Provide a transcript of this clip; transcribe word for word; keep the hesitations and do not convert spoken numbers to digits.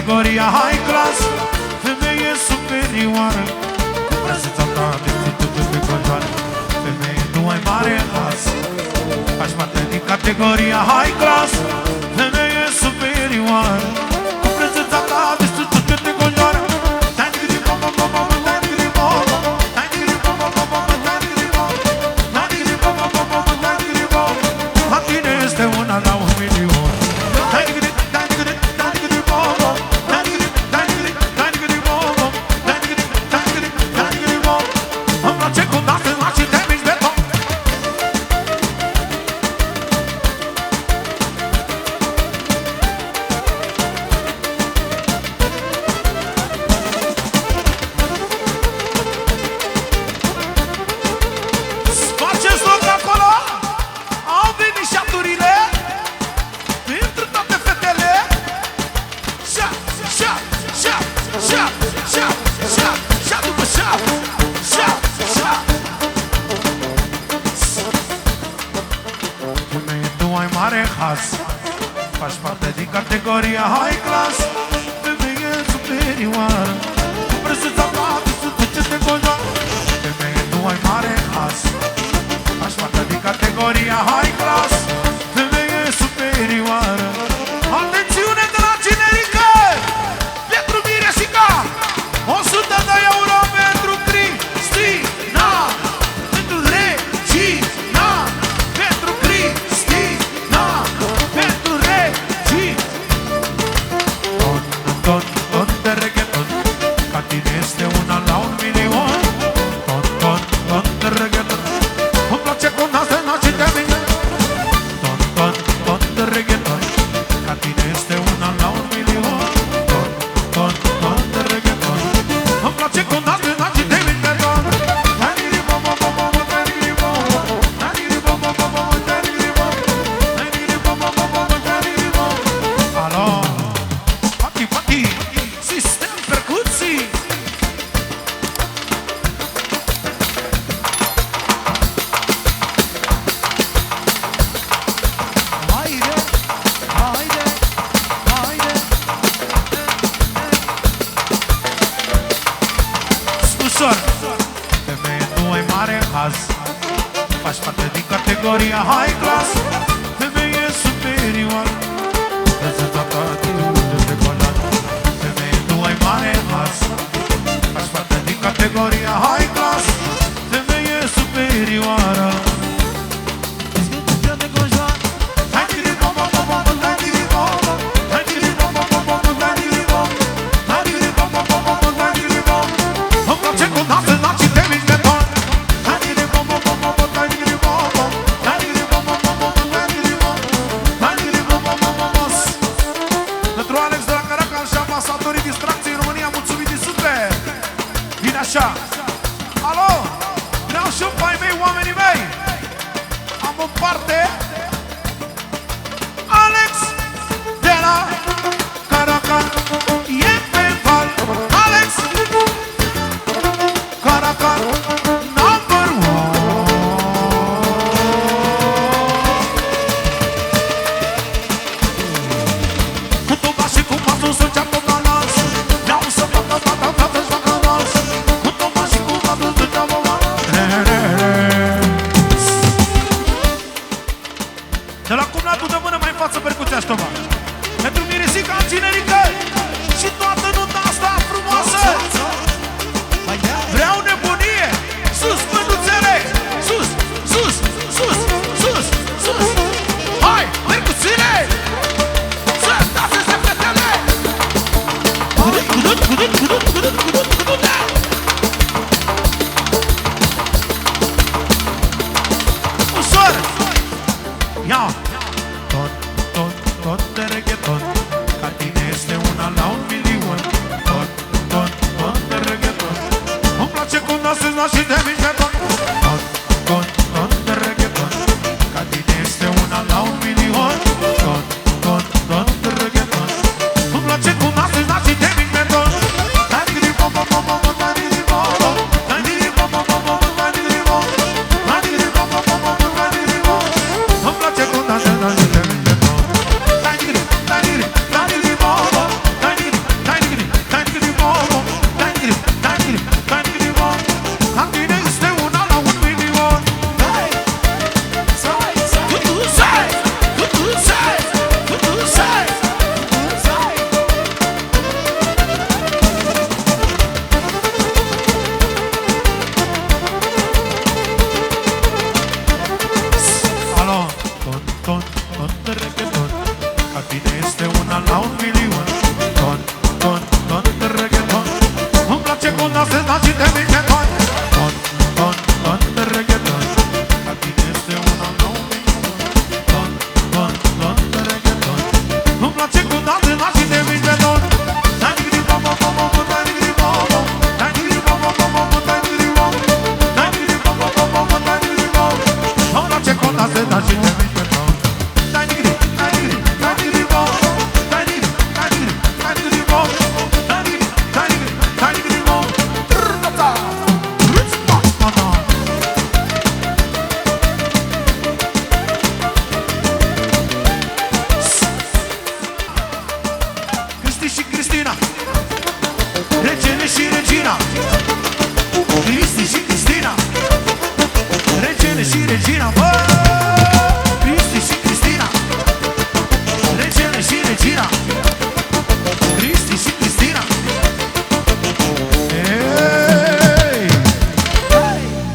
categoria high class, femeie superioară, cu prezența ta de țintută pe conjoară. Femeie, tu ai mare has, faci parte din categoria high class, femeie superioară, cu prezența ta de țintută pe conjoară. La tine este una la un milion. Îmi place cum dacă îmi lași de mici beton. Faceți loc acolo. Au venit șaturile pentru toate fetele. Șa, șa, șa, șa, șa, șa, șa după șa, șa, șa. Femeie, tu ai mare has, faci parte din categoria high class, femeie superioară, cu prezența ta de țintută pe conjoară. Femeie, tu ai mare has, faci parte din categoria high class, femeie superioară. Atențiune de la generică, pentru Miresica, o sută de euro pentru Cristina, pentru Regina, pentru Cristina, pentru Regina. Ton, ton, ton de reggaeton, ca tine este una la un milion. Ton, ton, ton de reggaeton, îmi place cum nasă nace de mine. Ton, ton, ton de reggaeton, ca tine este una la un milion. Ton, ton, ton de reggaeton, îmi place cum nasă nace de mine. Alo, Pati, Pati, sistem percuții. Haide, haide, haide. Ușor. Femeie, tu ai mare haz, faci parte din categoria high class, femeie superioară, prezența ta de țintută pe conjoară. Femeie, tu ai mare haz, faci parte din categoria high class, femeie superioară. Îmi place cum nasă naci de mici beton. Pentru Alex de la Caracas și ambasadorii distracției în România, mulțumit din suflet. Vine așa. Alo, vreau și eu pe ai mei, oamenii mei. Am o parte Alex de la Caracas, e pe val. Alex Caracas, number one. Cu toba și cu pasul să înceapă balans, vreau să facă fata, fata-și facă dans. Cu toba și cu pasul să înceapă balans. Cristi și Cristina, regele și regina. Cristi și Cristina, regele și regina, bă!